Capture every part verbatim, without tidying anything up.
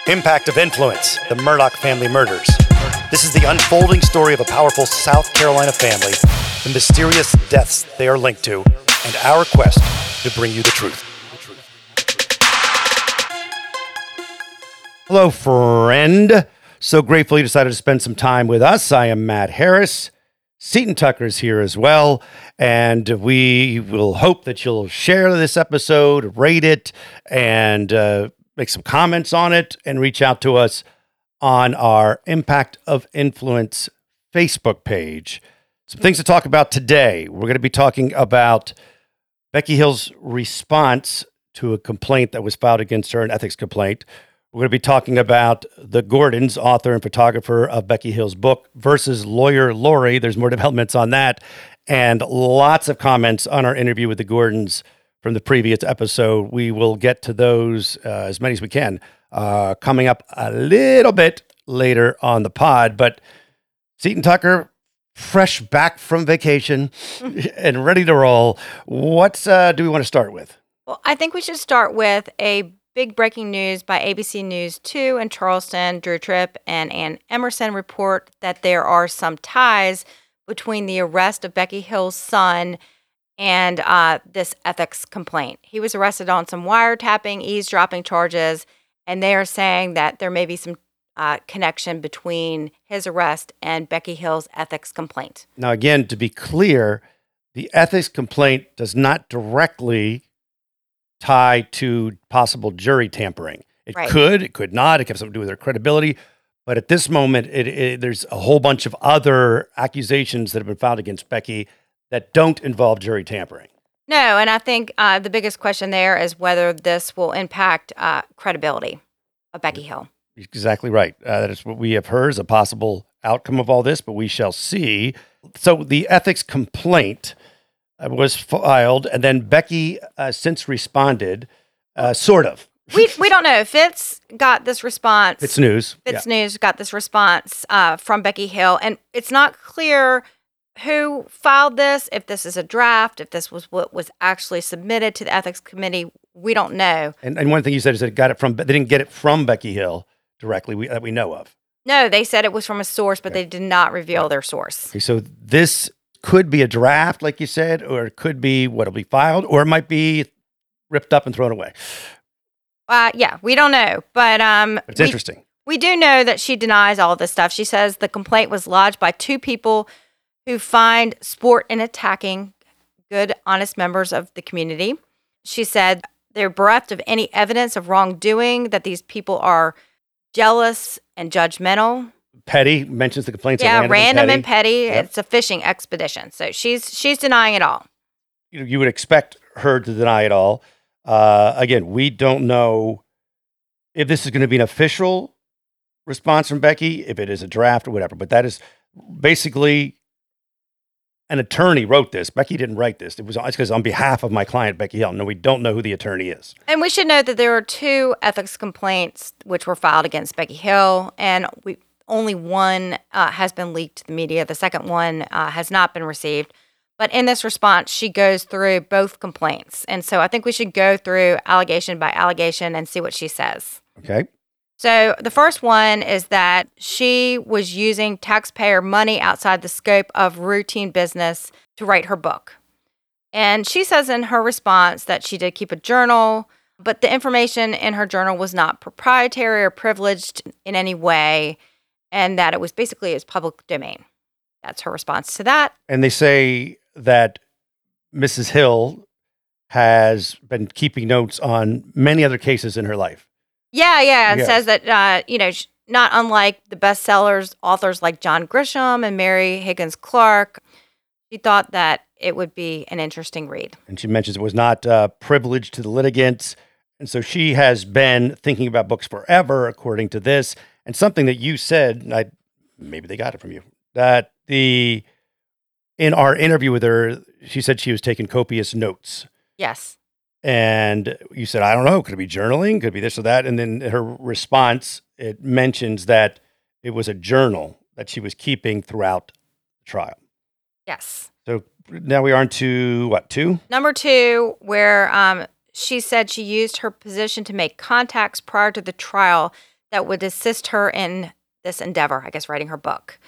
Impact of Influence, the Murdaugh family murders. This is the unfolding story of a powerful South Carolina family, the mysterious deaths they are linked to, and our quest to bring you the truth. Hello, friend. So grateful you decided to spend some time with us. I am Matt Harris. Seton Tucker is here as well, and we will hope that you'll share this episode, rate it, and uh, make some comments on it, and reach out to us on our Impact of Influence Facebook page. Some things to talk about today. We're going to be talking about Becky Hill's response to a complaint that was filed against her, an ethics complaint. We're going to be talking about the Gordons, author and photographer of Becky Hill's book, versus lawyer Lori. There's more developments on that, and lots of comments on our interview with the Gordons from the previous episode. We will get to those, uh, as many as we can, uh, coming up a little bit later on the pod. But Seton Tucker, fresh back from vacation and ready to roll. What uh, do we want to start with? Well, I think we should start with a big breaking news by A B C News two in Charleston. Drew Tripp and Ann Emerson report that there are some ties between the arrest of Becky Hill's son and uh, this ethics complaint. He was arrested on some wiretapping, eavesdropping charges, and they are saying that there may be some uh, connection between his arrest and Becky Hill's ethics complaint. Now, again, to be clear, the ethics complaint does not directly tie to possible jury tampering. It Right. could, it could not. It could have something to do with their credibility. But at this moment, it, it, there's a whole bunch of other accusations that have been filed against Becky that don't involve jury tampering. No, and I think uh, the biggest question there is whether this will impact uh, credibility of Becky Hill. Exactly right. Uh, that is what we have heard as a possible outcome of all this, but we shall see. So the ethics complaint uh, was filed, and then Becky uh, since responded, uh, sort of. We we don't know. Fitz got this response. It's news. Fitz Yeah. News got this response uh, from Becky Hill, and it's not clear who filed this, if this is a draft, if this was what was actually submitted to the ethics committee. We don't know. And, and one thing you said is that it got it from, they didn't get it from Becky Hill directly we, that we know of. No, they said it was from a source, but Okay. they did not reveal their source. Okay, so this could be a draft, like you said, or it could be what'll be filed, or it might be ripped up and thrown away. Uh, yeah, we don't know, but um, It's we, interesting. we do know that she denies all this stuff. She says the complaint was lodged by two people who find sport in attacking good, honest members of the community. She said they're bereft of any evidence of wrongdoing, that these people are jealous and judgmental. Petty mentions the complaints. Yeah, are random, random, and petty. Yep. It's a fishing expedition. So she's she's denying it all. You, you would expect her to deny it all. Uh, again, we don't know if this is going to be an official response from Becky, if it is a draft or whatever, but that is basically an attorney wrote this. Becky didn't write this. It was because on behalf of my client, Becky Hill. No, we don't know who the attorney is. And we should note that there are two ethics complaints which were filed against Becky Hill, and we only one uh, has been leaked to the media. The second one uh, has not been received. But in this response, she goes through both complaints. And so I think we should go through allegation by allegation and see what she says. Okay. So the first one is that she was using taxpayer money outside the scope of routine business to write her book. And she says in her response that she did keep a journal, but the information in her journal was not proprietary or privileged in any way, and that it was basically its public domain. That's her response to that. And they say that Missus Hill has been keeping notes on many other cases in her life. Yeah, yeah. It Yeah. says that, uh, you know, sh- not unlike the bestsellers, authors like John Grisham and Mary Higgins Clark, she thought that it would be an interesting read. And she mentions it was not uh, privileged to the litigants. And so she has been thinking about books forever, according to this. And something that you said, and I maybe they got it from you, that the in our interview with her, she said she was taking copious notes. Yes. And you said, I don't know, could it be journaling? Could it be this or that? And then her response, it mentions that it was a journal that she was keeping throughout the trial. Yes. So now we are on to what, two? Number two, where um, she said she used her position to make contacts prior to the trial that would assist her in this endeavor, I guess, writing her book.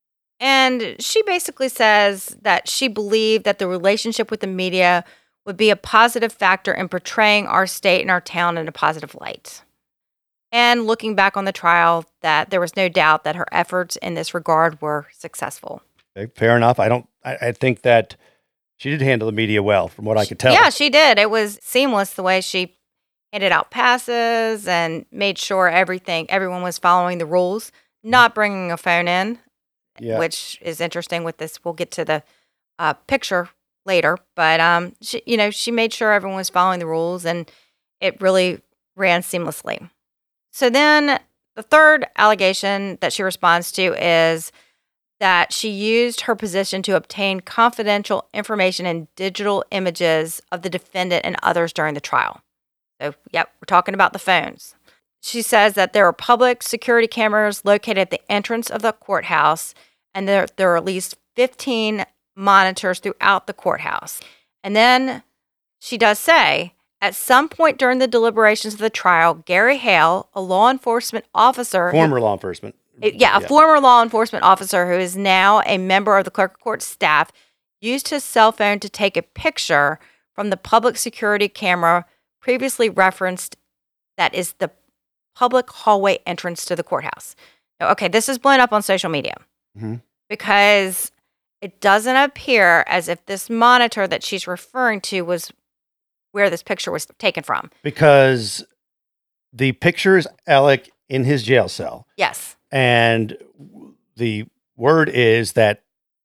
And she basically says that she believed that the relationship with the media would be a positive factor in portraying our state and our town in a positive light. And looking back on the trial, that there was no doubt that her efforts in this regard were successful. Okay, fair enough. I don't, I, I think that she did handle the media well, from what I could tell. Yeah, she did. It was seamless the way she handed out passes and made sure everything, everyone was following the rules, not bringing a phone in, Yeah. which is interesting with this. We'll get to the uh, picture later, but um, she, you know, she made sure everyone was following the rules, and it really ran seamlessly. So then the third allegation that she responds to is that she used her position to obtain confidential information and digital images of the defendant and others during the trial. So, yep, we're talking about the phones. She says that there are public security cameras located at the entrance of the courthouse, and there, there are at least fifteen monitors throughout the courthouse. And then she does say, at some point during the deliberations of the trial, Gary Hale, a law enforcement officer... Former law enforcement. Yeah, a yeah. former law enforcement officer who is now a member of the clerk of court staff, used his cell phone to take a picture from the public security camera previously referenced that is the public hallway entrance to the courthouse. Now, okay, this is blown up on social media Mm-hmm. because it doesn't appear as if this monitor that she's referring to was where this picture was taken from. Because the picture is Alec in his jail cell. Yes. And the word is that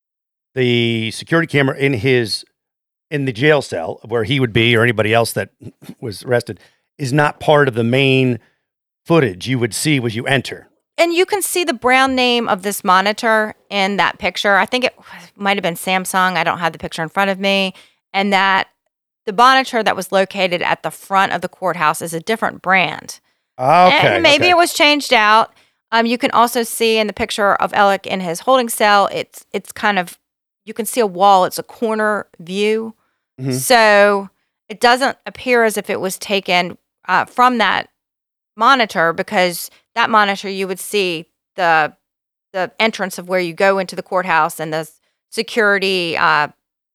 the security camera in his in the jail cell where he would be, or anybody else that was arrested, is not part of the main footage you would see as you enter. And you can see the brown name of this monitor in that picture. I think it might have been Samsung. I don't have the picture in front of me. And that the monitor that was located at the front of the courthouse is a different brand. Okay. And maybe okay. it was changed out. Um, you can also see in the picture of Alec in his holding cell, it's it's kind of, you can see a wall. It's a corner view. Mm-hmm. So it doesn't appear as if it was taken uh, from that monitor, because that monitor you would see the the entrance of where you go into the courthouse and the security uh,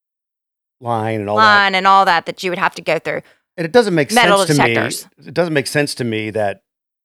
line and all line that. and all that that you would have to go through. And it doesn't make Metal sense detectors. to me. It doesn't make sense to me that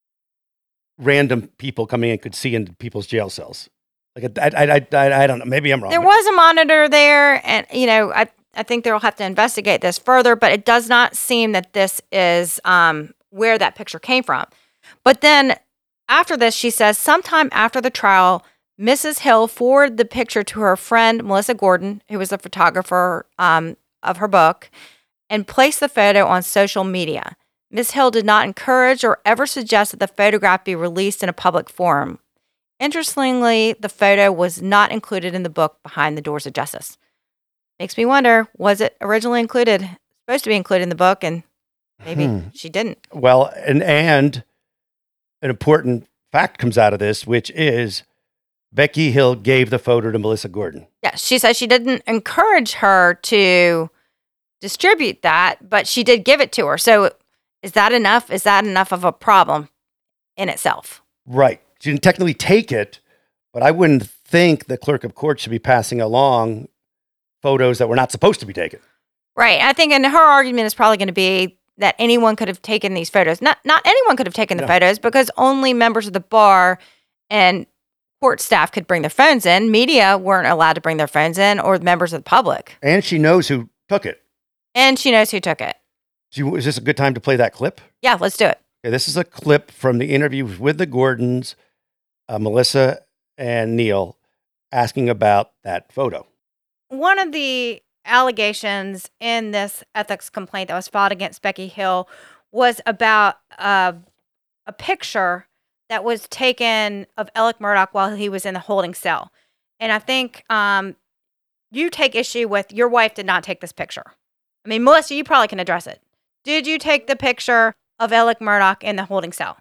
random people coming in could see into people's jail cells. Like I, I, I, I, I don't know. Maybe I'm wrong. There was a monitor there, and you know, I, I think they'll have to investigate this further. But it does not seem that this is um, where that picture came from. But then after this, she says, sometime after the trial, Missus Hill forwarded the picture to her friend Melissa Gordon, who was the photographer um, of her book, and placed the photo on social media. Miz Hill did not encourage or ever suggest that the photograph be released in a public forum. Interestingly, the photo was not included in the book Behind the Doors of Justice. Makes me wonder, was it originally included, supposed to be included in the book, and maybe Hmm. she didn't? Well, and and an important fact comes out of this, which is Becky Hill gave the photo to Melissa Gordon. Yeah, she says she didn't encourage her to distribute that, but she did give it to her. So is that enough? Is that enough of a problem in itself? Right. She didn't technically take it, but I wouldn't think the clerk of court should be passing along photos that were not supposed to be taken. Right. I think, and her argument is probably going to be that anyone could have taken these photos. Not not anyone could have taken the No. photos, because only members of the bar and court staff could bring their phones in. Media weren't allowed to bring their phones in, or members of the public. And she knows who took it. And she knows who took it. Do you- Is this a good time to play that clip? Yeah, let's do it. Okay, this is a clip from the interview with the Gordons, uh, Melissa and Neil, asking about that photo. One of the allegations in this ethics complaint that was filed against Becky Hill was about uh, a picture that was taken of Alec Murdaugh while he was in the holding cell. And I think um, you take issue with, your wife did not take this picture. I mean, Melissa, you probably can address it. Did you take the picture of Alec Murdaugh in the holding cell?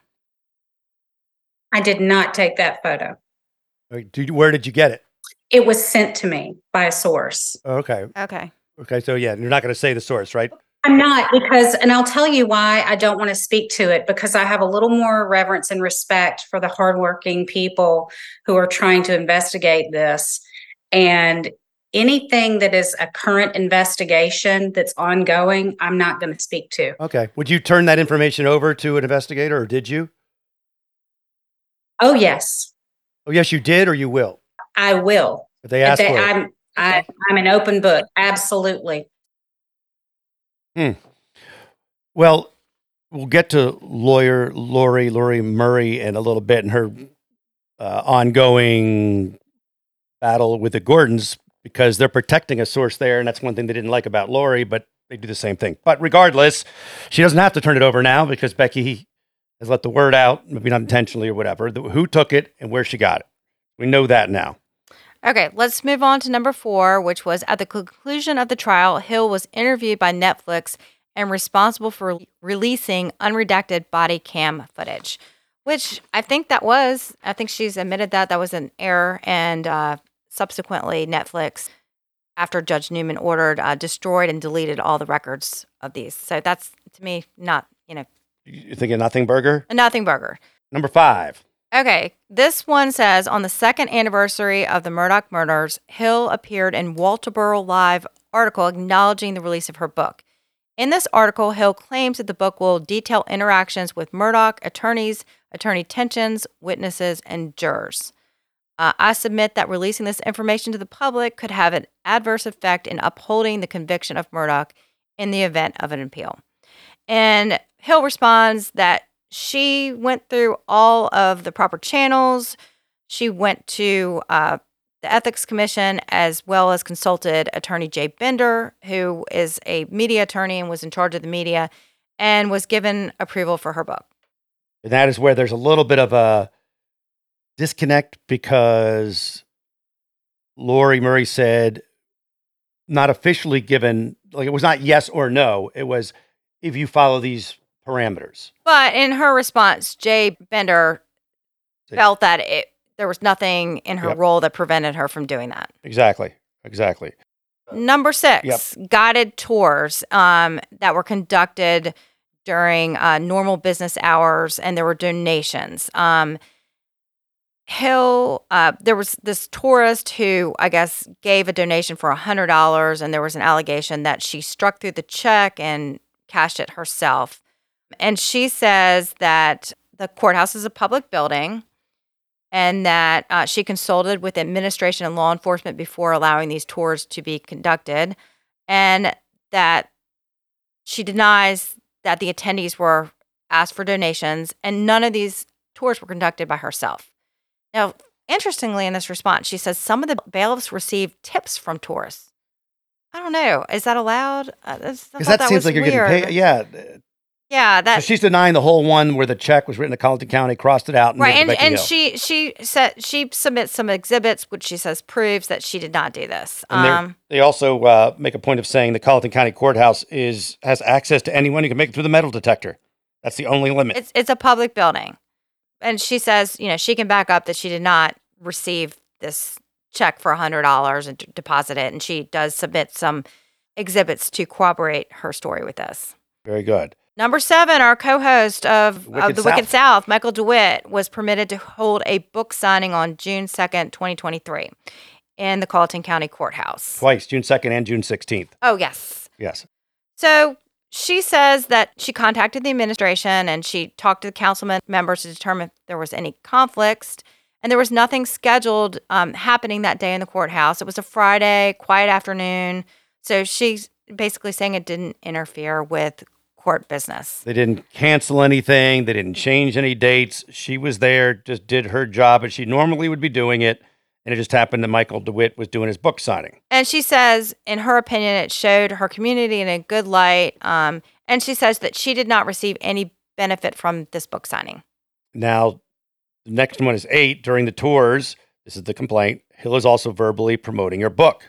I did not take that photo. Okay, did you- Where did you get it? It was sent to me by a source. Okay. Okay. Okay. So yeah, you're not going to say the source, right? I'm not because, and I'll tell you why I don't want to speak to it, because I have a little more reverence and respect for the hardworking people who are trying to investigate this. And anything that is a current investigation that's ongoing, I'm not going to speak to. Okay. Would you turn that information over to an investigator, or did you? Oh, yes, Oh, yes, you did, or you will? I will. If they ask They- for it. I'm, I, I'm an open book. Absolutely. Hmm. Well, we'll get to lawyer Lori, Lori Murray in a little bit and her uh, ongoing battle with the Gordons, because they're protecting a source there. And that's one thing they didn't like about Lori, but they do the same thing. But regardless, she doesn't have to turn it over now because Becky has let the word out, maybe not intentionally or whatever, the, who took it and where she got it. We know that now. Okay, let's move on to number four, which was at the conclusion of the trial, Hill was interviewed by Netflix and responsible for releasing unredacted body cam footage, which I think that was, I think she's admitted that that was an error. And uh, subsequently, Netflix, after Judge Newman ordered, uh, destroyed and deleted all the records of these. So that's, to me, not, you know, You thinking Nothing Burger? a nothing burger. Number five. Okay, this one says, on the second anniversary of the Murdaugh murders, Hill appeared in Walterboro Live article acknowledging the release of her book. In this article, Hill claims that the book will detail interactions with Murdaugh attorneys, attorney tensions, witnesses, and jurors. Uh, I submit that releasing this information to the public could have an adverse effect in upholding the conviction of Murdaugh in the event of an appeal. And Hill responds that she went through all of the proper channels. She went to uh, the Ethics Commission, as well as consulted attorney Jay Bender, who is a media attorney and was in charge of the media, and was given approval for her book. And that is where there's a little bit of a disconnect, because Lori Murray said, not officially given, like it was not yes or no. It was, if you follow these parameters. But in her response, Jay Bender felt that it there was nothing in her Yep. role that prevented her from doing that. Exactly. Exactly. Number six, guided tours um, that were conducted during uh, normal business hours, and there were donations. Um, Hill, uh, there was this tourist who, I guess, gave a donation for one hundred dollars, and there was an allegation that she struck through the check and cashed it herself. And she says that the courthouse is a public building, and that uh, she consulted with administration and law enforcement before allowing these tours to be conducted, and that she denies that the attendees were asked for donations, and none of these tours were conducted by herself. Now, interestingly, in this response, she says some of the bailiffs received tips from tourists. I don't know. Is that allowed? Uh, that's- I Because thought that, seems was like you're weird. getting paid. Yeah. Yeah, So that she's denying the whole one where the check was written to Colleton County, crossed it out, and right, given and to Becky and Hill. she she said she submits some exhibits, which she says proves that she did not do this. And they're- Um, they also uh, make a point of saying the Colleton County Courthouse is has access to anyone who can make it through the metal detector. That's the only limit. it's it's a public building, and she says, you know, she can back up that she did not receive this check for a hundred dollars and d- deposit it, and she does submit some exhibits to corroborate her story with this. Very good. Number seven, our co-host of, Wicked of the South. Wicked South, Michael DeWitt, was permitted to hold a book signing on June second, twenty twenty-three in the Colleton County Courthouse. Twice, June second and June sixteenth. Oh, yes. Yes. So she says that she contacted the administration and she talked to the councilman members to determine if there was any conflicts. And there was nothing scheduled um, happening that day in the courthouse. It was a Friday, quiet afternoon. So she's basically saying it didn't interfere with court business. They didn't cancel anything. They didn't change any dates. She was there, just did her job as she normally would be doing it. And it just happened that Michael DeWitt was doing his book signing. And she says, in her opinion, it showed her community in a good light. Um, and she says that she did not receive any benefit from this book signing. Now, the next one is eight. During the tours, this is the complaint, Hill is also verbally promoting her book.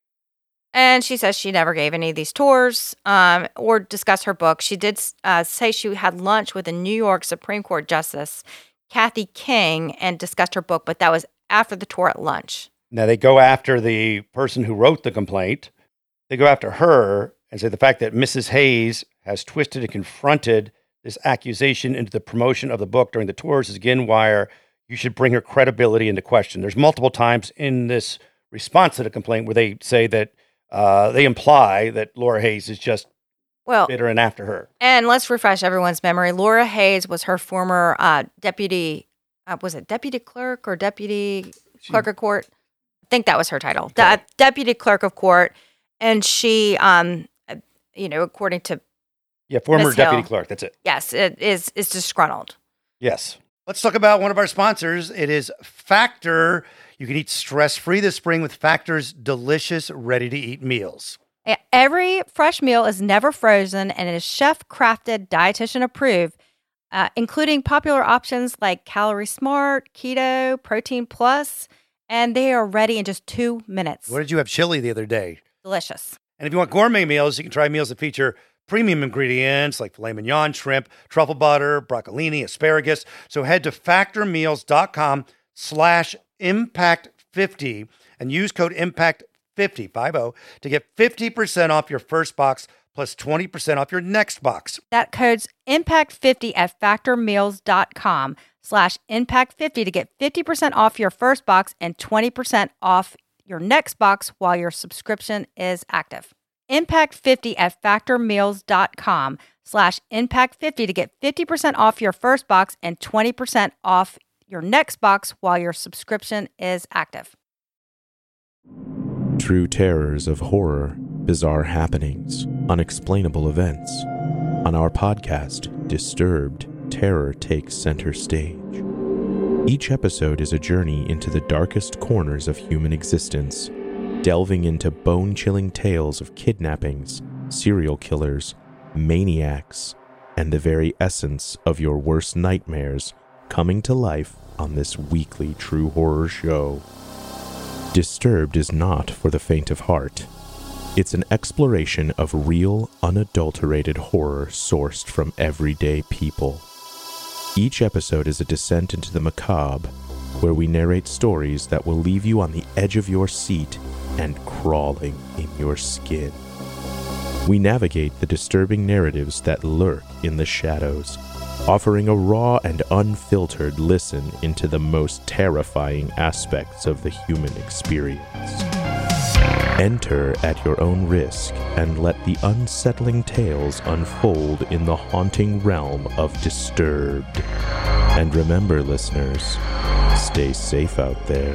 And she says she never gave any of these tours um, or discussed her book. She did uh, say she had lunch with a New York Supreme Court Justice, Kathy King, and discussed her book, but that was after the tour at lunch. Now, they go after the person who wrote the complaint. They go after her, and say the fact that Missus Hayes has twisted and confronted this accusation into the promotion of the book during the tours is again why you should bring her credibility into question. There's multiple times in this response to the complaint where they say that uh, they imply that Laura Hayes is just well, bitter and after her. And let's refresh everyone's memory. Laura Hayes was her former uh, deputy, uh, was it deputy clerk or deputy she, clerk of court? I think that was her title, okay. De- deputy clerk of court. And she, um, you know, according to Yeah, former Miz deputy Hill, clerk, that's it. Yes, it is, is disgruntled. Yes. Let's talk about one of our sponsors. It is Factor. You can eat stress-free this spring with Factor's delicious, ready-to-eat meals. Every fresh meal is never frozen and it is chef-crafted, dietitian-approved, uh, including popular options like Calorie Smart, Keto, Protein Plus, and they are ready in just two minutes. What did you have chili the other day? Delicious. And if you want gourmet meals, you can try meals that feature premium ingredients like filet mignon, shrimp, truffle butter, broccolini, asparagus. So head to factormeals.com slash impact 50 and use code impact fifty, fifty, to get fifty percent off your first box plus twenty percent off your next box. That code's impact fifty at factormeals.com slash impact 50 to get fifty percent off your first box and twenty percent off your next box while your subscription is active. impact fifty at factormeals.com slash impact 50 to get fifty percent off your first box and twenty percent off your next box while your subscription is active. True terrors of horror, bizarre happenings, unexplainable events. On our podcast, Disturbed, terror takes center stage. Each episode is a journey into the darkest corners of human existence, delving into bone-chilling tales of kidnappings, serial killers, maniacs, and the very essence of your worst nightmares coming to life on this weekly true horror show. Disturbed is not for the faint of heart. It's an exploration of real, unadulterated horror sourced from everyday people. Each episode is a descent into the macabre, where we narrate stories that will leave you on the edge of your seat and crawling in your skin. We navigate the disturbing narratives that lurk in the shadows, offering a raw and unfiltered listen into the most terrifying aspects of the human experience. Enter at your own risk and let the unsettling tales unfold in the haunting realm of Disturbed. And remember, listeners, stay safe out there.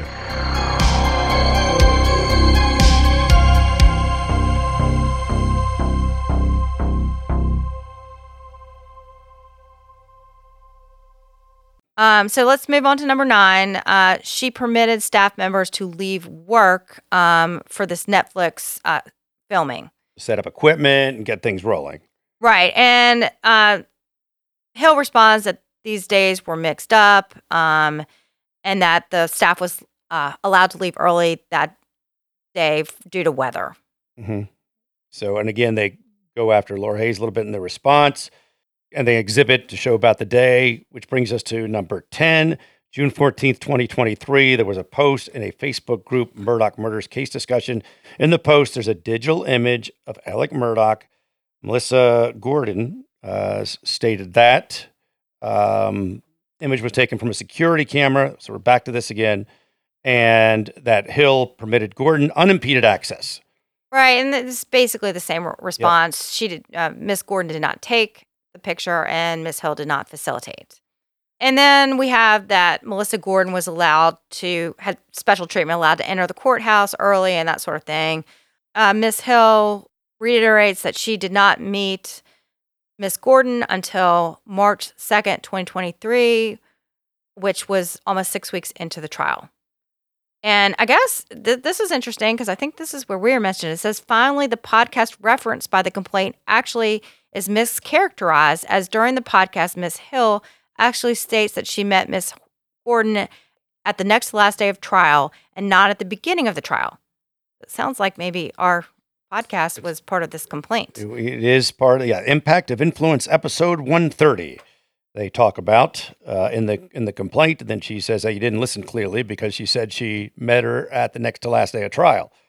Um, so let's move on to number nine. Uh, she permitted staff members to leave work um, for this Netflix uh, filming. Set up equipment and get things rolling. Right. And uh, Hill responds that these days were mixed up um, and that the staff was uh, allowed to leave early that day due to weather. Mm-hmm. So, and again, they go after Laura Hayes a little bit in their response. And they exhibit to show about the day, which brings us to number ten, June fourteenth, twenty twenty-three. There was a post in a Facebook group, Murdaugh Murders Case Discussion. In the post, there's a digital image of Alec Murdaugh. Melissa Gordon uh, stated that. Um, image was taken from a security camera. So we're back to this again. And that Hill permitted Gordon unimpeded access. Right. And it's basically the same response. Yep. She did, uh, Miss Gordon did not take the picture and Miss Hill did not facilitate. And then we have that Melissa Gordon was allowed to, had special treatment, allowed to enter the courthouse early and that sort of thing. Uh, Miss Hill reiterates that she did not meet Miss Gordon until March second, twenty twenty-three, which was almost six weeks into the trial. And I guess th- this is interesting because I think this is where we're mentioned. It says, finally, the podcast referenced by the complaint actually is mischaracterized, as during the podcast, Miss Hill actually states that she met Miss Gordon at the next to last day of trial and not at the beginning of the trial. It sounds like maybe our podcast was part of this complaint. It is part of, yeah, Impact of Influence, episode one thirty. They talk about uh, in the in the complaint, and then she says that you didn't listen clearly because she said she met her at the next to last day of trial.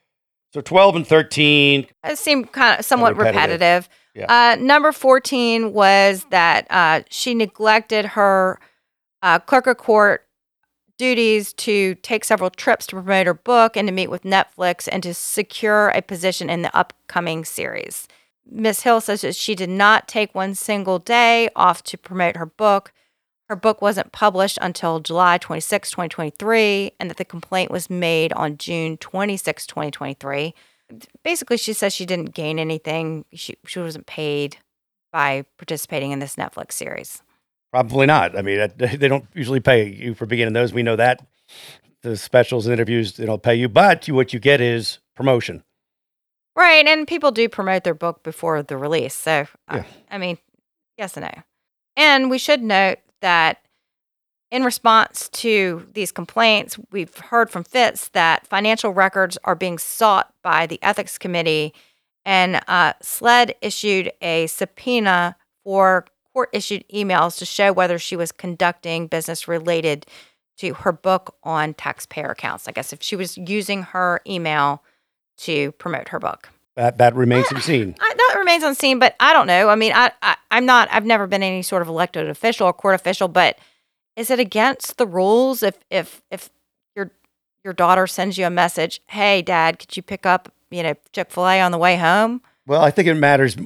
So twelve and thirteen. It seemed kind of somewhat repetitive. repetitive. Yeah. Uh, number fourteen was that uh, she neglected her uh, clerk of court duties to take several trips to promote her book and to meet with Netflix and to secure a position in the upcoming series. Miz Hill says that she did not take one single day off to promote her book. Her book wasn't published until July twenty-sixth, twenty twenty-three, and that the complaint was made on June twenty-sixth, twenty twenty-three. Basically, she says she didn't gain anything. She, she wasn't paid by participating in this Netflix series. Probably not. I mean, they don't usually pay you for beginning those. We know that. The specials and interviews, they don't pay you, but you, what you get is promotion. Right, and people do promote their book before the release. So, Yeah. uh, I mean, yes and no. And we should note that in response to these complaints, we've heard from Fitz that financial records are being sought by the Ethics Committee, and uh, SLED issued a subpoena for court-issued emails to show whether she was conducting business related to her book on taxpayer accounts. I guess if she was using her email to promote her book. That that remains to be seen. I, that remains unseen, but I don't know. I mean, I, I, I'm not, I've never been any sort of elected official or court official, but is it against the rules if, if, if your, your daughter sends you a message, hey, Dad, could you pick up, you know, Chick-fil-A on the way home? Well, I think it matters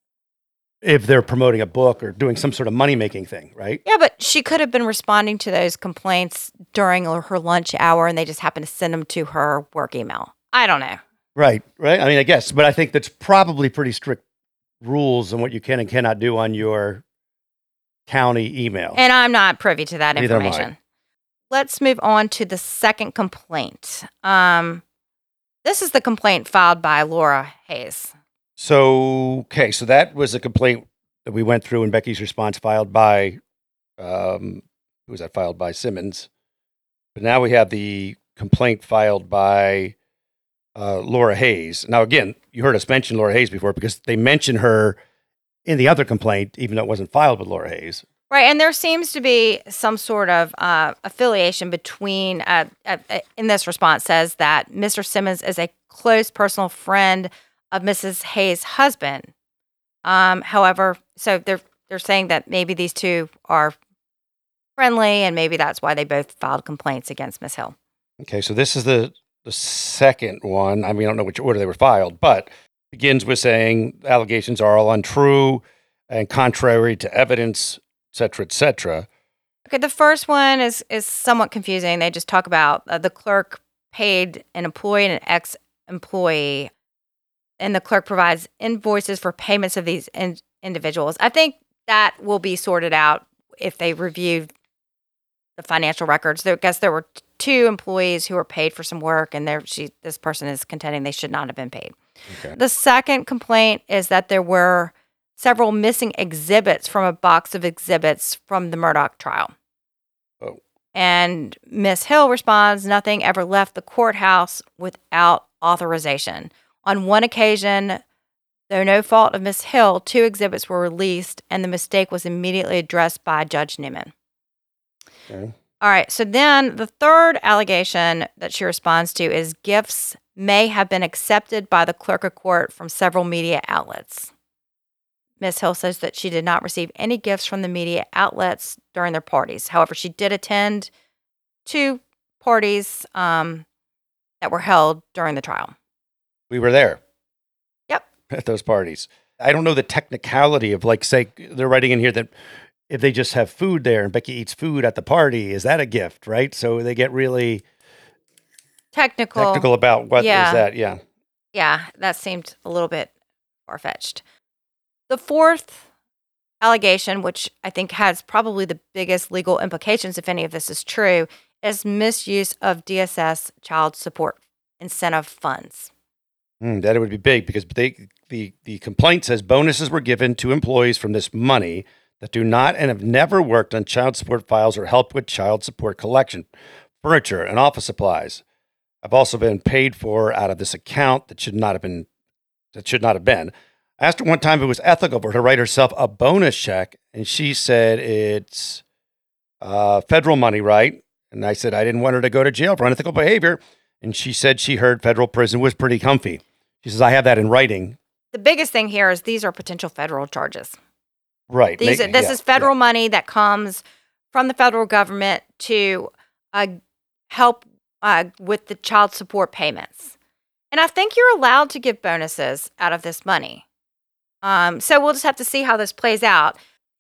if they're promoting a book or doing some sort of money-making thing, right? Yeah, but she could have been responding to those complaints during her lunch hour, and they just happened to send them to her work email. I don't know. Right, right. I mean, I guess, but I think that's probably pretty strict rules on what you can and cannot do on your county email. And I'm not privy to that Neither am I. information. Let's move on to the second complaint. Um, this is the complaint filed by Laura Hayes. So, okay, so that was a complaint that we went through, and Becky's response filed by, um, who was that filed by? Simmons. But now we have the complaint filed by uh, Laura Hayes. Now, again, you heard us mention Laura Hayes before because they mentioned her in the other complaint, even though it wasn't filed with Laura Hayes. Right, and there seems to be some sort of uh, affiliation between, uh, uh, in this response says that Mister Simmons is a close personal friend of Missus Hayes' husband. Um, however, so they're they're saying that maybe these two are friendly, and maybe that's why they both filed complaints against Miz Hill. Okay, so this is the the second one. I mean, I don't know which order they were filed, but begins with saying allegations are all untrue and contrary to evidence, et cetera, et cetera. Okay, the first one is is somewhat confusing. They just talk about uh, the clerk paid an employee and an ex-employee, and the clerk provides invoices for payments of these in- individuals. I think that will be sorted out if they review the financial records. There, I guess there were t- two employees who were paid for some work, and there, she, this person is contending they should not have been paid. Okay. The second complaint is that there were several missing exhibits from a box of exhibits from the Murdaugh trial. Oh. And Miz Hill responds, nothing ever left the courthouse without authorization. On one occasion, though no fault of Miz Hill, two exhibits were released, and the mistake was immediately addressed by Judge Newman. Okay. All right, so then the third allegation that she responds to is gifts may have been accepted by the clerk of court from several media outlets. Miz Hill says that she did not receive any gifts from the media outlets during their parties. However, she did attend two parties um, that were held during the trial. We were there. Yep. At those parties. I don't know the technicality of, like, say, they're writing in here that if they just have food there and Becky eats food at the party, is that a gift, right? So they get really Technical. technical about what Yeah. is that, yeah. Yeah, that seemed a little bit far-fetched. The fourth allegation, which I think has probably the biggest legal implications, if any of this is true, is misuse of D S S child support incentive funds. Mm, that it would be big because they, the, the complaint says bonuses were given to employees from this money that do not and have never worked on child support files or helped with child support collection, furniture, and office supplies. I've also been paid for out of this account that should not have been, that should not have been. I asked her one time if it was ethical for her to write herself a bonus check, and she said it's uh, federal money, right? And I said I didn't want her to go to jail for unethical behavior, and she said she heard federal prison was pretty comfy. She says, I have that in writing. The biggest thing here is these are potential federal charges. Right. These, Make, this yeah, is federal yeah. money that comes from the federal government to uh, help uh, with the child support payments. And I think you're allowed to give bonuses out of this money. Um, so we'll just have to see how this plays out.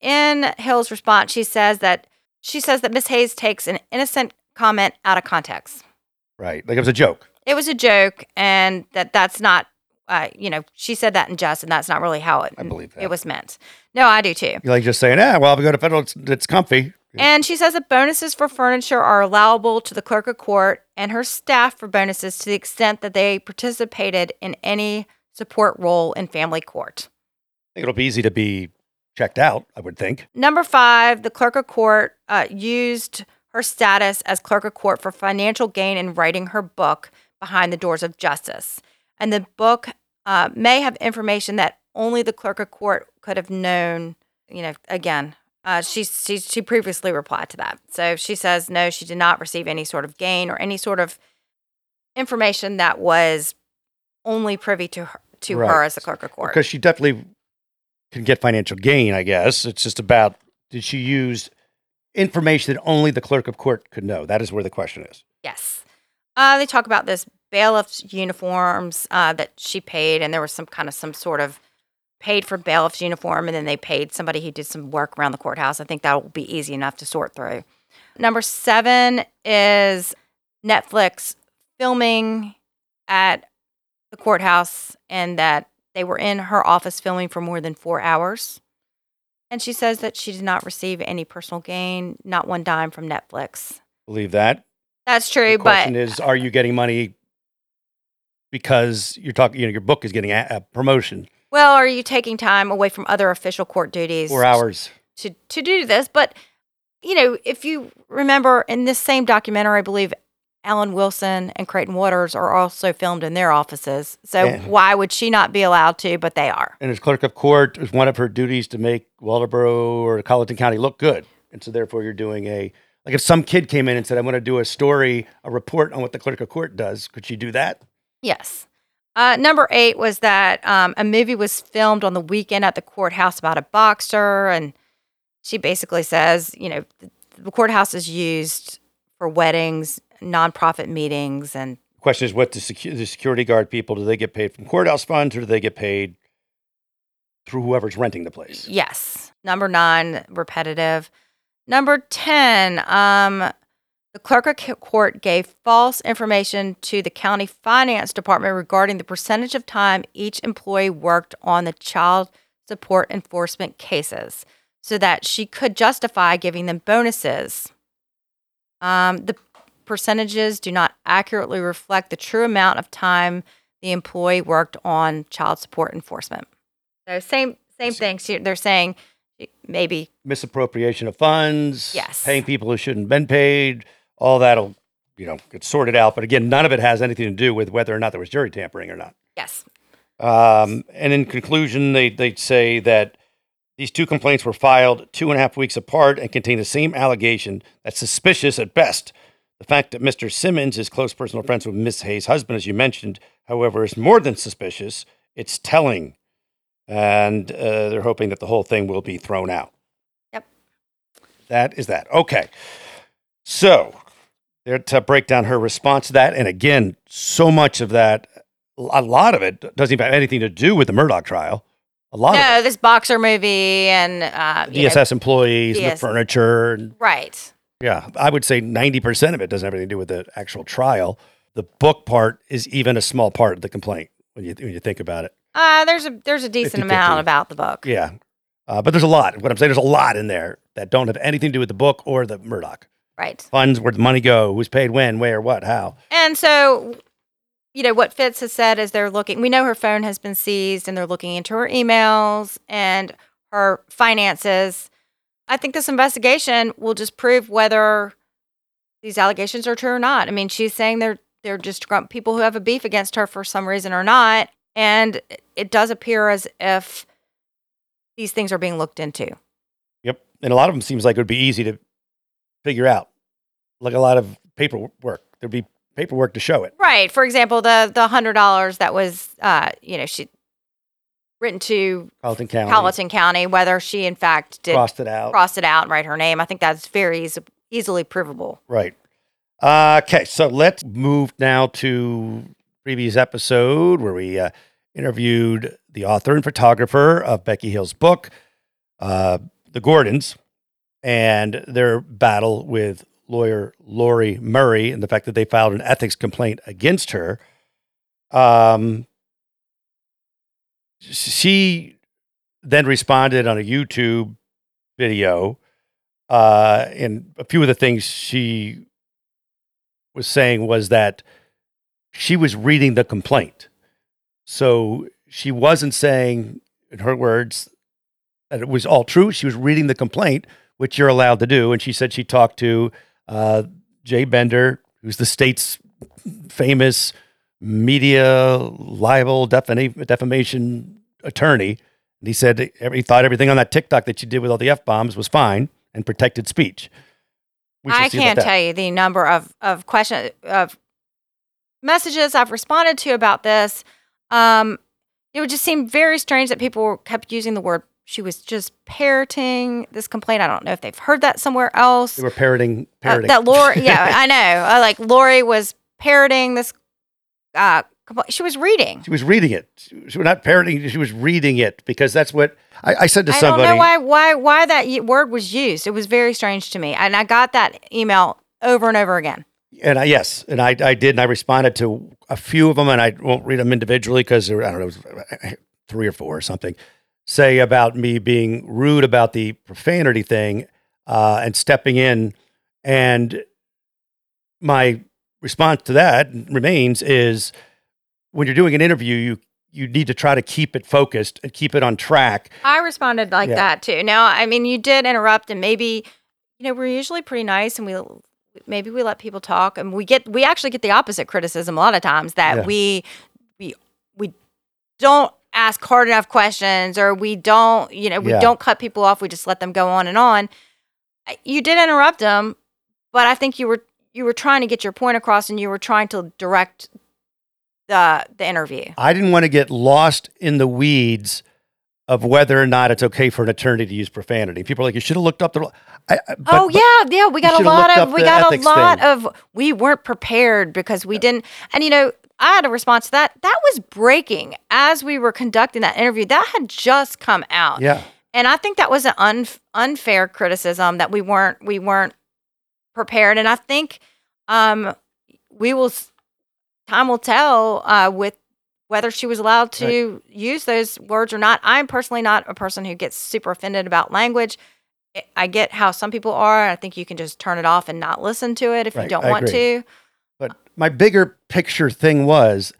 In Hill's response, she says that she says that Miz Hayes takes an innocent comment out of context. Right. Like it was a joke. It was a joke, and that that's not, uh, you know, she said that in jest, and that's not really how it, I believe that. it was meant. No, I do too. You're like just saying, ah, well, if we go to federal, it's, it's comfy. And she says that bonuses for furniture are allowable to the clerk of court and her staff for bonuses to the extent that they participated in any support role in family court. I think it'll be easy to be checked out, I would think. Number five, the clerk of court uh, used her status as clerk of court for financial gain in writing her book, Behind the Doors of Justice. And the book uh, may have information that only the clerk of court could have known. You know, again, uh, she, she, she previously replied to that. So she says, no, she did not receive any sort of gain or any sort of information that was only privy to her, to Right. her as the clerk of court. Because she definitely can get financial gain, I guess. It's just about, did she use information that only the clerk of court could know? That is where the question is. Yes. Uh, they talk about this bailiff's uniforms uh, that she paid, and there was some kind of some sort of paid for bailiff's uniform, and then they paid somebody who did some work around the courthouse. I think that will be easy enough to sort through. Number seven is Netflix filming at the courthouse, and that they were in her office filming for more than four hours. And she says that she did not receive any personal gain, not one dime from Netflix. Believe that. That's true, The question but is, are you getting money because you're talking, you know, your book is getting a, a promotion? well, are you taking time away from other official court duties Four hours. to to do this? But you know, if you remember in this same documentary, I believe Alan Wilson and Creighton Waters are also filmed in their offices. So Yeah. why would she not be allowed to? But they are. And as clerk of court, it's one of her duties to make Waldoboro or Colleton County look good. And so therefore you're doing a, like if some kid came in and said, I'm going to do a story, a report on what the clerk of court does, could she do that? Yes. Uh, number eight was that um, a movie was filmed on the weekend at the courthouse about a boxer. And she basically says, you know, the, the courthouse is used for weddings, nonprofit meetings, and The question is, what the, secu- the security guard people, do they get paid from courthouse funds or do they get paid through whoever's renting the place? yes. Number nine, repetitive. Number ten, um, the clerk of c- court gave false information to the county finance department regarding the percentage of time each employee worked on the child support enforcement cases so that she could justify giving them bonuses. Um, the percentages do not accurately reflect the true amount of time the employee worked on child support enforcement. So same same thing. She- They're saying maybe Misappropriation of funds, Yes. paying people who shouldn't have been paid, all that'll, you know, get sorted out. But again, none of it has anything to do with whether or not there was jury tampering or not. yes. Um, and in conclusion, they, they say that these two complaints were filed two and a half weeks apart and contain the same allegation that's suspicious at best. The fact that Mister Simmons is close personal friends with Miss Hayes' husband, as you mentioned, however, is more than suspicious. It's telling. And uh, they're hoping that the whole thing will be thrown out. Yep. That is that. Okay. So, there to break down her response to that. And again, so much of that, a lot of it doesn't even have anything to do with the Murdoch trial. A lot No, of this boxer movie and uh, it. you know, D S S employees, and the Yes. furniture. And, right. yeah, I would say ninety percent of it doesn't have anything to do with the actual trial. The book part is even a small part of the complaint when you, when you think about it. Uh, there's a there's a decent fifty fifty. amount about the book. Yeah. Uh, but there's a lot. What I'm saying, there's a lot in there that don't have anything to do with the book or the Murdoch. Right. Funds, where the money go, who's paid when, where, what, how. And so, you know, what Fitz has said is they're looking, we know her phone has been seized and they're looking into her emails and her finances. I think this investigation will just prove whether these allegations are true or not. I mean, she's saying they're they're just grump- people who have a beef against her for some reason or not. And it does appear as if these things are being looked into. Yep. And a lot of them seems like it would be easy to figure out. Like a lot of paperwork. There'd be paperwork to show it. Right. For example, the the hundred dollars that was, uh, you know, she written to Colleton County. Colleton County, whether she in fact did Crossed it out. crossed it out and write her name. I think that's very easy, easily provable. Right. Uh, okay, so let's move now to previous episode where we uh, interviewed the author and photographer of Becky Hill's book, uh, The Gordons, and their battle with lawyer Lori Murray and the fact that they filed an ethics complaint against her. Um, she then responded on a YouTube video, uh, and a few of the things she was saying was that she was reading the complaint. So she wasn't saying, in her words, that it was all true. She was reading the complaint, which you're allowed to do. And she said she talked to uh, Jay Bender, who's the state's famous media libel defama- defamation attorney. And he said he thought everything on that TikTok that you did with all the F-bombs was fine and protected speech. We shall I see about can't that. tell you the number of of question of messages I've responded to about this. Um, it would just seem very strange that people kept using the word. She was just parroting this complaint. I don't know if they've heard that somewhere else. They were parroting, Uh, parroting. that Lori, yeah, I know. Uh, like Lori was parroting this. Uh, compl- she was reading. She was reading it. She was not parroting. She was reading it because that's what I, I said to I somebody. don't know why why why that y- word was used. It was very strange to me, and I got that email over and over again. And I, yes, and I, I did, and I responded to a few of them, and I won't read them individually because there were, I don't know, it was three or four or something, say about me being rude about the profanity thing uh, and stepping in. And my response to that remains is when you're doing an interview, you you need to try to keep it focused and keep it on track. I responded like Yeah. that too. Now, I mean, you did interrupt, and maybe, you know, we're usually pretty nice, and we maybe we let people talk, and we get we actually get the opposite criticism a lot of times that Yeah. we we we don't ask hard enough questions, or we don't, you know, we Yeah. don't cut people off. We just let them go on and on. You did interrupt them, but I think you were you were trying to get your point across, and you were trying to direct the the interview. I didn't want to get lost in the weeds of whether or not it's okay for an attorney to use profanity. People are like, you should have looked up the. I, I- but- oh but yeah, yeah. We got a should've lot looked of up we the got a ethics lot thing. of we weren't prepared because we didn't. And you know, I had a response to that. That was breaking as we were conducting that interview. That had just come out. Yeah. And I think that was an un, unfair criticism that we weren't we weren't prepared. And I think um, we will s- time will tell uh, with whether she was allowed to use those words or not. I'm personally not a person who gets super offended about language. I- I get how some people are. I think you can just turn it off and not listen to it if you Right, don't I want agree. to. But my bigger picture thing was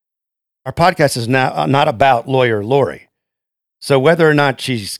our podcast is now not about lawyer Lori. So whether or not she's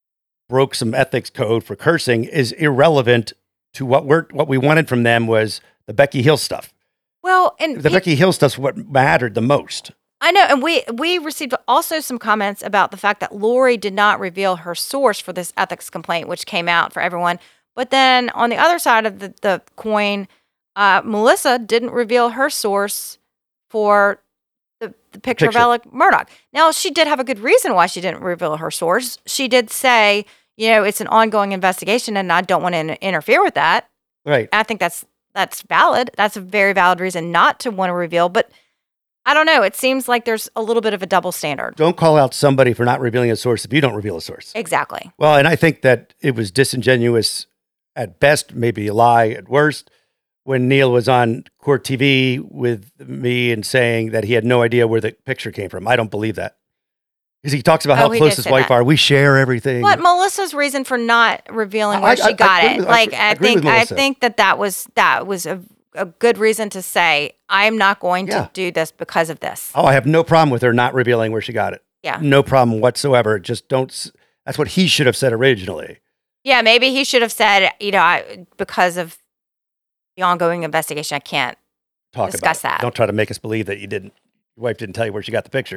broke some ethics code for cursing is irrelevant to what we're what we wanted from them was the Becky Hill stuff. Well, and The pe- Becky Hill stuff's what mattered the most. I know, and we we received also some comments about the fact that Lori did not reveal her source for this ethics complaint, which came out for everyone. But then on the other side of the, the coin, uh, Melissa didn't reveal her source for the, the picture, Picture. of Alec Murdoch. Now, she did have a good reason why she didn't reveal her source. She did say, you know, it's an ongoing investigation, and I don't want to in- interfere with that. Right. I think that's that's valid. That's a very valid reason not to want to reveal. But I don't know. It seems like there's a little bit of a double standard. Don't call out somebody for not revealing a source if you don't reveal a source. Exactly. Well, and I think that it was disingenuous at best, maybe a lie at worst, when Neil was on Court T V with me and saying that he had no idea where the picture came from. I don't believe that. Because he talks about Oh, how he close did his say wife that. are. We share everything. But Melissa's reason for not revealing I- where I- she I got agree it, with- I like agree- I I agree with think I Melissa. think that that was that was a, a good reason to say I'm not going Yeah. to do this because of this. Oh, I have no problem with her not revealing where she got it. Yeah. No problem whatsoever. Just don't. s- That's what he should have said originally. Yeah, maybe he should have said, you know, I, because of the ongoing investigation, I can't. Talk Discuss about it. that. Don't try to make us believe that you didn't. Your wife didn't tell you where she got the picture.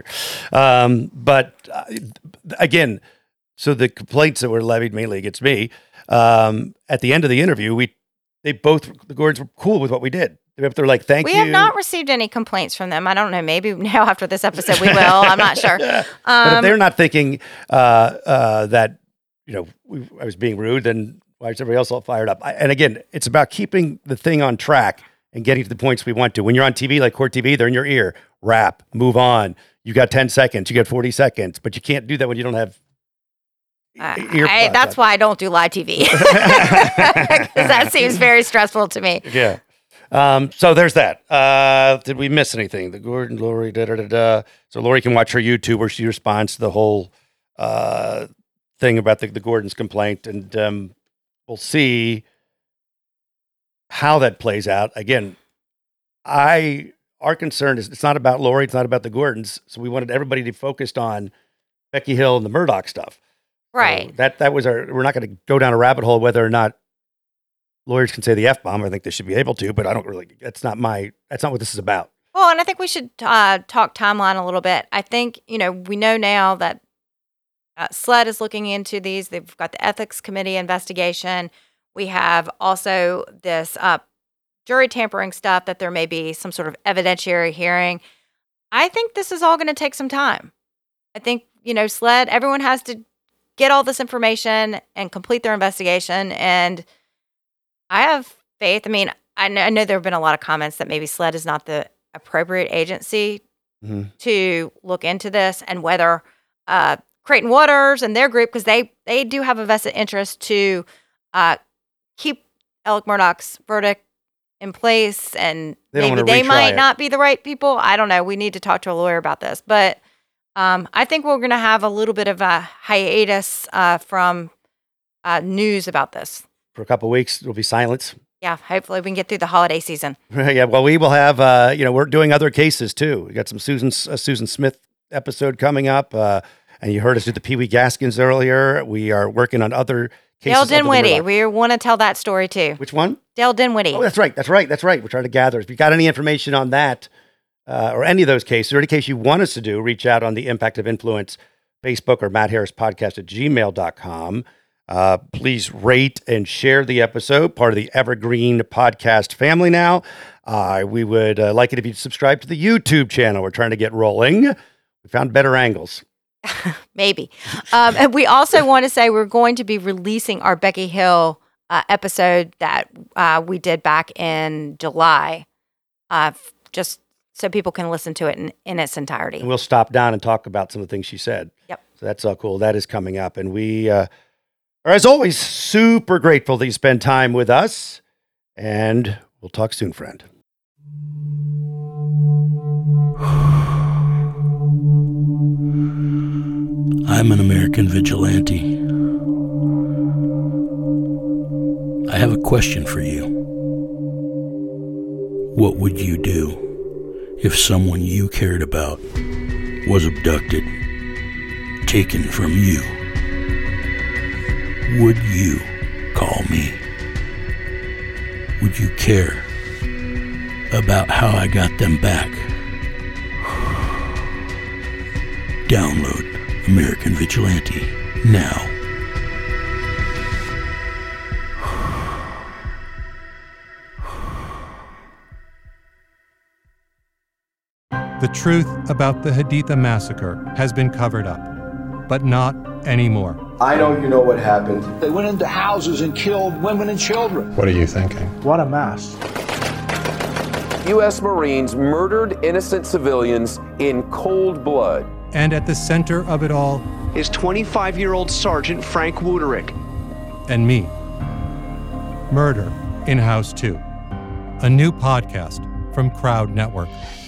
Um, but uh, again, so the complaints that were levied mainly against me. Um, at the end of the interview, we they both, the Gordons were cool with what we did. They're like, thank we you. We have not received any complaints from them. I don't know. Maybe now after this episode we will. I'm not sure. Um, but if they're not thinking uh, uh, that, you know, we, I was being rude, then why is everybody else all fired up? I, and again, it's about keeping the thing on track and getting to the points we want to. When you're on T V, like Court T V, they're in your ear. Wrap, move on. You got ten seconds. You got forty seconds. But you can't do that when you don't have ear I, That's on. Why I don't do live T V. Because that seems very stressful to me. Yeah. Um, so there's that. Uh, did we miss anything? The Gordon, Lori, da, da, da, da. So Lori can watch her YouTube where she responds to the whole uh, thing about the, the Gordon's complaint. And um, we'll see how that plays out. Again, I our concern is it's not about Lori. It's not about the Gordons. So we wanted everybody to be focused on Becky Hill and the Murdaugh stuff. Right. So that, that was our, we're not going to go down a rabbit hole whether or not lawyers can say the F-bomb. I think they should be able to, but I don't really, that's not my, that's not what this is about. Well, and I think we should uh, talk timeline a little bit. I think, you know, we know now that uh, SLED is looking into these. They've got the ethics committee investigation. We have also this uh, jury tampering stuff that there may be some sort of evidentiary hearing. I think this is all going to take some time. I think, you know, SLED, everyone has to get all this information and complete their investigation. And I have faith. I mean, I know, I know there have been a lot of comments that maybe SLED is not the appropriate agency mm-hmm. to look into this, and whether uh, Creighton Waters and their group, because they, they do have a vested interest to uh, keep Alec Murdaugh's verdict in place, and they maybe they might it. not be the right people. I don't know. We need to talk to a lawyer about this. But um, I think we're going to have a little bit of a hiatus uh, from uh, news about this. For a couple of weeks, there'll be silence. Yeah, hopefully we can get through the holiday season. Yeah, well, we will have, uh, you know, we're doing other cases too. We got some Susan uh, Susan Smith episode coming up, uh, and you heard us do the Pee Wee Gaskins earlier. We are working on other cases. Dale Dinwiddie, we want to tell that story too. Which one? Dale Dinwiddie. Oh, that's right, that's right, that's right. We're trying to gather. If you got any information on that, uh, or any of those cases, or any case you want us to do, reach out on the Impact of Influence Facebook or Matt Harris Podcast at gmail dot com. Uh, please rate and share the episode, part of the Evergreen Podcast family now. Uh, we would uh, like it if you subscribe to the YouTube channel. We're trying to get rolling. We found better angles. Maybe. Um, and we also want to say we're going to be releasing our Becky Hill uh, episode that uh, we did back in July, uh, just so people can listen to it in, in its entirety. And we'll stop down and talk about some of the things she said. Yep. So that's all cool. That is coming up. And we... Uh, As always, super grateful that you spend time with us, and we'll talk soon, friend. I'm an American vigilante. I have a question for you. What would you do if someone you cared about was abducted, taken from you? Would you call me? Would you care about how I got them back? Download American Vigilante now. The truth about the Haditha massacre has been covered up, but not anymore. I know you know what happened. They went into houses and killed women and children. What are you thinking? What a mess. U S Marines murdered innocent civilians in cold blood. And at the center of it all is twenty-five-year-old Sergeant Frank Wuterich. And me. Murder in House two. A new podcast from Crowd Network.